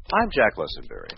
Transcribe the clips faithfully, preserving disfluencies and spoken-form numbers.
I'm Jack Lessenberry.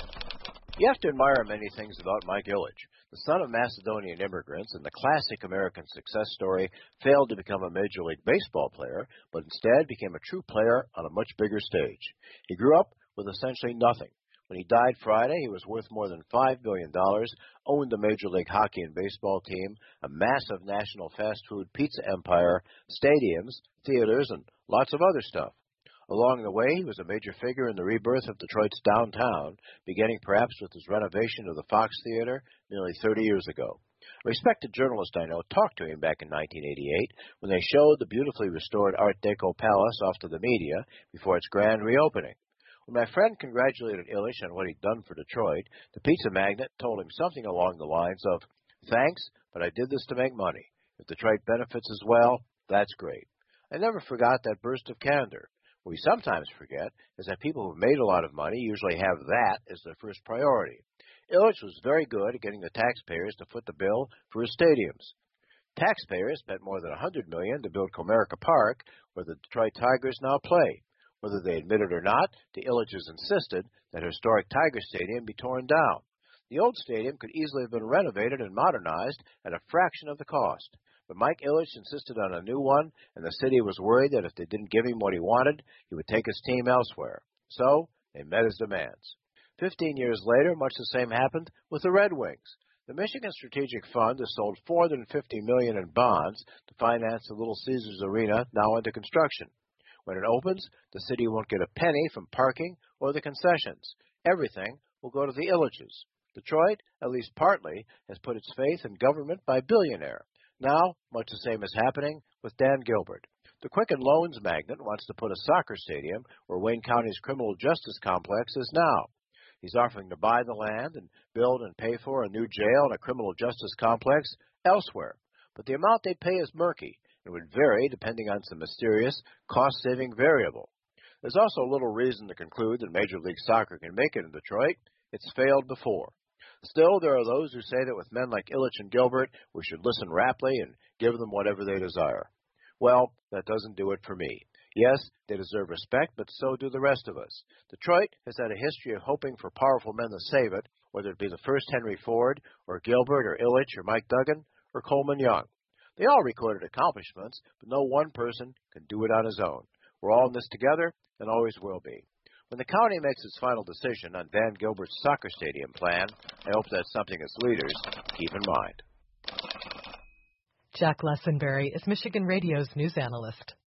You have to admire many things about Mike Ilitch. The son of Macedonian immigrants and the classic American success story failed to become a Major League Baseball player, but instead became a true player on a much bigger stage. He grew up with essentially nothing. When he died Friday, he was worth more than five billion dollars, owned the Major League Hockey and Baseball team, a massive national fast food pizza empire, stadiums, theaters, and lots of other stuff. Along the way, he was a major figure in the rebirth of Detroit's downtown, beginning perhaps with his renovation of the Fox Theater nearly thirty years ago. A respected journalist I know talked to him back in nineteen eighty-eight when they showed the beautifully restored Art Deco palace off to the media before its grand reopening. When my friend congratulated Ilitch on what he'd done for Detroit, the pizza magnate told him something along the lines of, "Thanks, but I did this to make money. If Detroit benefits as well, that's great." I never forgot that burst of candor. What we sometimes forget is that people who've made a lot of money usually have that as their first priority. Ilitch was very good at getting the taxpayers to foot the bill for his stadiums. Taxpayers spent more than one hundred million dollars to build Comerica Park, where the Detroit Tigers now play. Whether they admit it or not, the Ilitches insisted that historic Tiger Stadium be torn down. The old stadium could easily have been renovated and modernized at a fraction of the cost. But Mike Ilitch insisted on a new one, and the city was worried that if they didn't give him what he wanted, he would take his team elsewhere. So they met his demands. Fifteen years later, much the same happened with the Red Wings. The Michigan Strategic Fund has sold four hundred fifty million dollars in bonds to finance the Little Caesars Arena now under construction. When it opens, the city won't get a penny from parking or the concessions. Everything will go to the Ilitches. Detroit, at least partly, has put its faith in government by billionaire. Now, much the same is happening with Dan Gilbert. The Quicken Loans magnate wants to put a soccer stadium where Wayne County's criminal justice complex is now. He's offering to buy the land and build and pay for a new jail and a criminal justice complex elsewhere. But the amount they'd pay is murky and would vary depending on some mysterious cost-saving variable. There's also little reason to conclude that Major League Soccer can make it in Detroit. It's failed before. Still, there are those who say that with men like Ilitch and Gilbert, we should listen raptly and give them whatever they desire. Well, that doesn't do it for me. Yes, they deserve respect, but so do the rest of us. Detroit has had a history of hoping for powerful men to save it, whether it be the first Henry Ford, or Gilbert, or Ilitch, or Mike Duggan, or Coleman Young. They all recorded accomplishments, but no one person can do it on his own. We're all in this together, and always will be. When the county makes its final decision on Dan Gilbert's soccer stadium plan, I hope that's something its leaders keep in mind. Jack Lessenberry is Michigan Radio's news analyst.